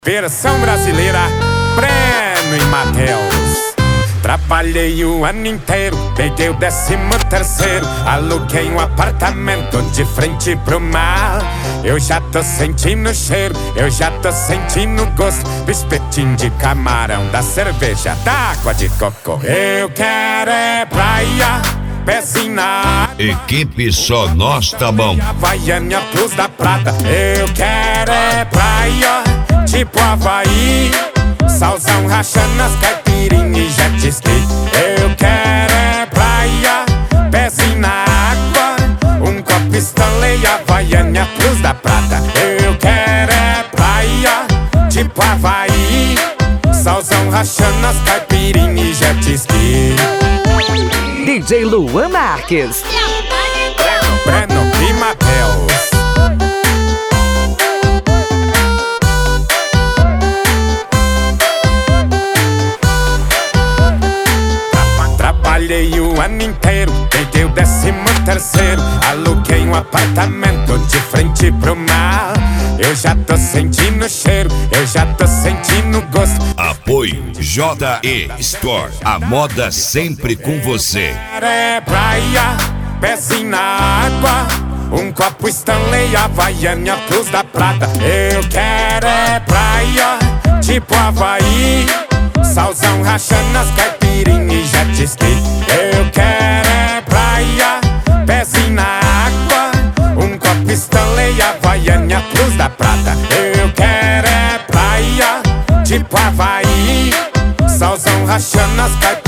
Versão brasileira, Breno e Matheus. Trabalhei o ano inteiro, peguei o 13º, aluguei um apartamento de frente pro mar. Eu já tô sentindo o cheiro, eu já tô sentindo o gosto do espetinho de camarão, da cerveja, da água de coco. Eu quero é praia, pezinho na água. Equipe Só Nós Tá Bom. Havaiana Plus da Prata. Eu quero é praia, tipo Havaí, salzão rachando as caipirinhas e jet ski. Eu quero é praia, pezinho na água, um copo Stanley, Havaiana Plus da Prata. Eu quero é praia, tipo Havaí, salzão rachando as caipirinhas e jet ski. DJ Luan Marques, Breno e Matheus. Trabalhei o ano inteiro, peguei o 13º, aluguei um apartamento de frente pro mar. Eu já tô sentindo o cheiro, eu já tô sentindo o gosto. Apoio JE Store, a moda sempre com você. É praia, pezinho na água, um copo Stanley, Havaiana Plus da Prata. Eu quero é praia, tipo Havaí, salzão rachando as caipirinhas e jet ski. Eu quero é praia, pezinho na água, um copo Stanley, Havaiana Plus da Prata. Eu quero é praia, tipo Havaí, salzão rachando as caipirinhas